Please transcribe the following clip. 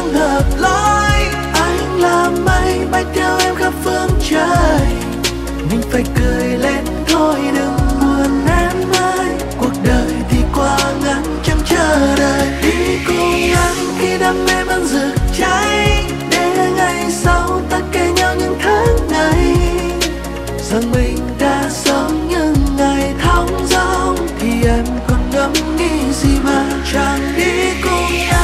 không hợp lối. Anh là mây bay theo em khắp phương trời, mình phải cười lên thôi đừng buồn em ơi. Cuộc đời thì quá ngắn chẳng chờ đợi, đi cùng anh khi đam mê vẫn rực cháy, để ngày sau ta kể nhau những tháng ngày. Rằng mình đã sống những ngày thong dong, thì em còn ngẫm nghĩ gì mà chẳng đi cùng anh.